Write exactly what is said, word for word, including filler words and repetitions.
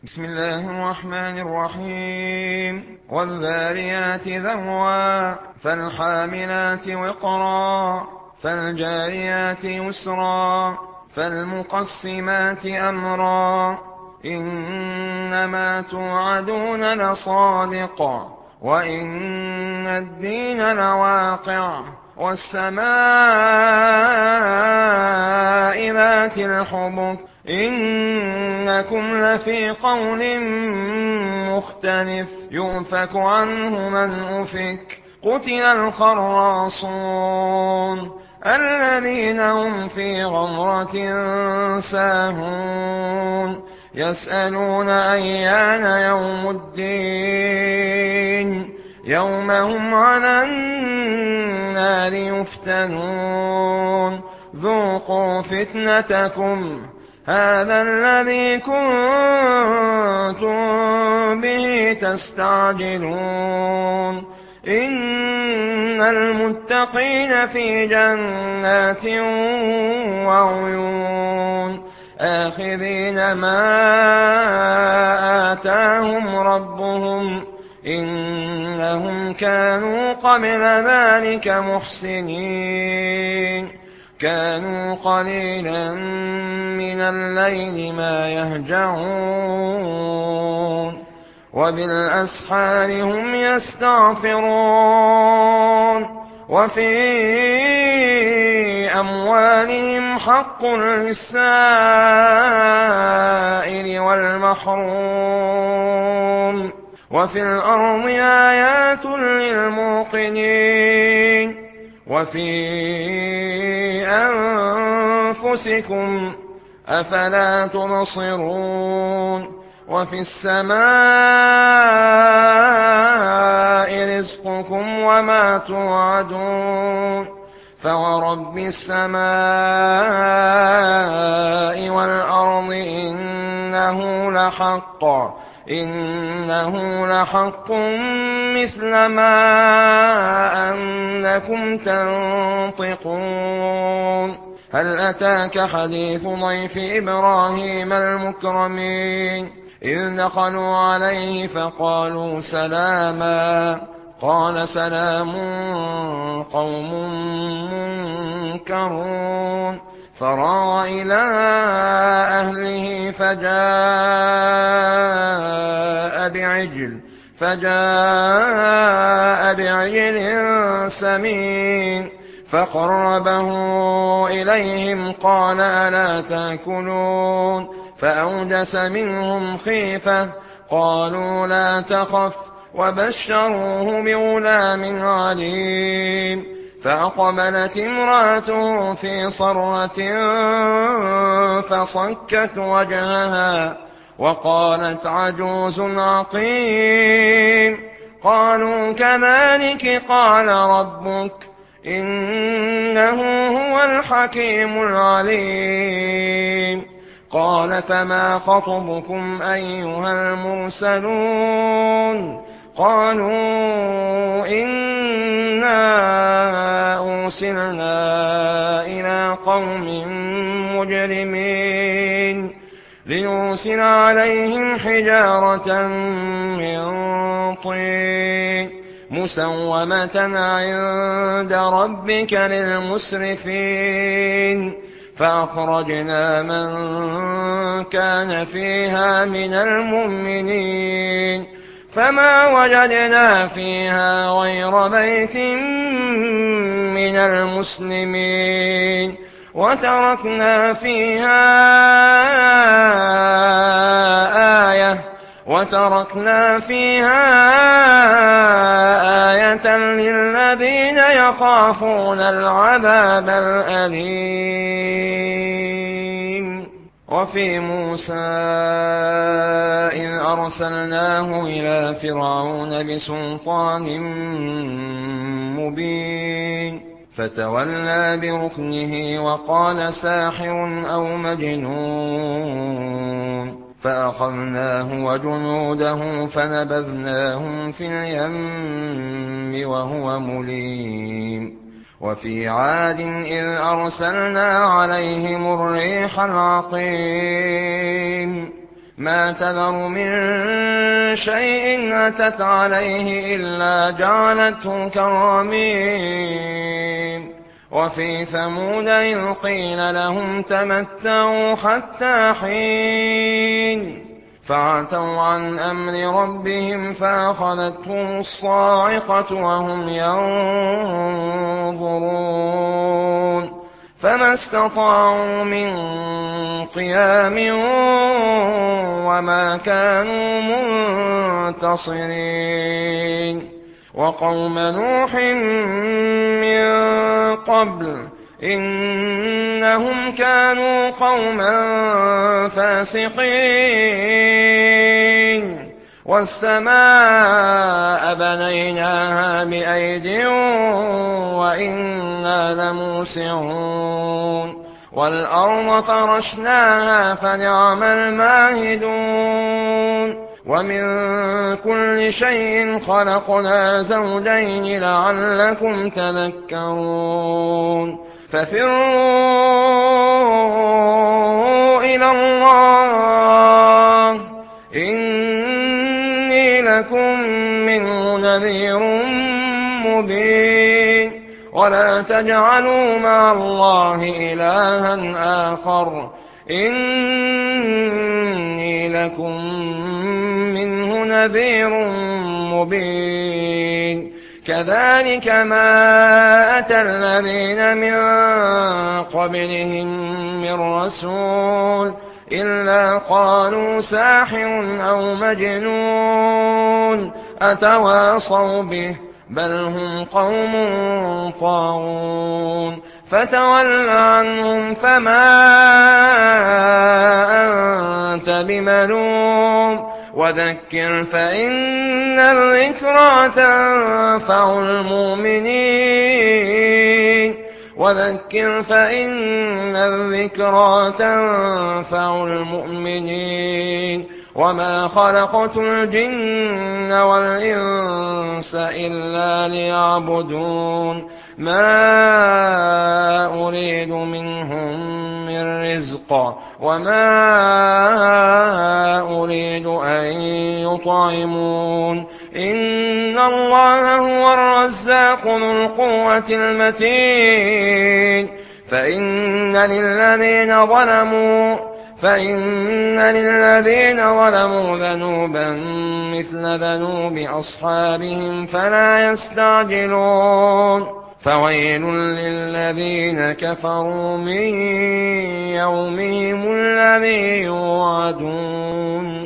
بسم الله الرحمن الرحيم والذاريات ذروا فالحاملات وقرا فالجاريات يسرا فالمقسمات أمرا إنما توعدون لصادق وإن الدين لواقع والسماء ذات الحبك إنكم لفي قول مختلف يؤفك عنه من أفك قتل الخراصون الذين هم في غمرة ساهون يسألون أيان يوم الدين يوم هم على النار يفتنون ذوقوا فتنتكم هذا الذي كنتم به تستعجلون إن المتقين في جنات وعيون آخذين ما آتاهم ربهم إنهم كانوا قبل ذلك محسنين كانوا قليلا من الليل ما يهجعون وبالأسحار هم يستغفرون وفي أموالهم حق للسائل والمحروم وفي الأرض آيات للموقنين وفي أنفسكم أفلا تبصرون وفي السماء رزقكم وما توعدون فورب السماء والأرض إنه لحق إنه لحق مثل ما أنكم تنطقون هل أتاك حديث ضيف إبراهيم المكرمين إذ دخلوا عليه فقالوا سلاما قال سلام قوم منكرون فراغ إلى أهله فجاء بعجل فجاء بعجل سمين فقربه إليهم قال ألا تأكلون فأوجس منهم خيفة قالوا لا تخف وبشروه بغلام عليم فأقبلت امرأته في صرة فصكت وجهها وقالت عجوز عقيم قالوا كذلك قال ربك إنه هو الحكيم العليم قال فما خطبكم أيها المرسلون قالوا إنا أرسلنا إلى قوم مجرمين ليرسل عليهم حجارة من طين مسومة عند ربك للمسرفين فأخرجنا من كان فيها من المؤمنين فما وجدنا فيها غير بيت من المسلمين وتركنا فيها آية وتركنا فيها آية للذين يخافون العذاب الأليم وفي موسى إذ أرسلناه إلى فرعون بسلطان مبين فتولى بركنه وقال ساحر أو مجنون فأخذناه وجنوده فنبذناهم في اليم وهو مليم وفي عاد إذ أرسلنا عليهم الريح العقيم ما تذر من شيء أتت عليه إلا جعلته كالرميم وفي ثمود إذ قيل لهم تمتعوا حتى حين فعتوا عن أمر ربهم فأخذتهم الصاعقة وهم ينظرون فما استطاعوا من قيام وما كانوا منتصرين وقوم نوح من قبل إنهم كانوا قوما فاسقين والسماء بنيناها بأيد وإنا لموسعون والأرض فرشناها فنعم الماهدون ومن كل شيء خلقنا زوجين لعلكم تذكرون ففروا إلى الله إني لكم منه نذير مبين ولا تجعلوا مع الله إلها آخر إني لكم منه نذير مبين كذلك ما أتى الذين من قبلهم من رسول إلا قالوا ساحر أو مجنون أتواصوا به بل هم قوم طاغون فتول عنهم فما أنت بملوم وذكر فإن الذكرى تنفع المؤمنين وذكر فإن الذكرى تنفع المؤمنين وما خلقت الجن والإنس إلا ليعبدون ما أريد منهم من رزق وما أريد أن يطعمون إن الله هو الرزاق ذو القوة المتين فإن للذين ظلموا فإن للذين ظلموا ذنوبا مثل ذنوب أصحابهم فلا يستعجلون فويل للذين كفروا من يومهم الذي يوعدون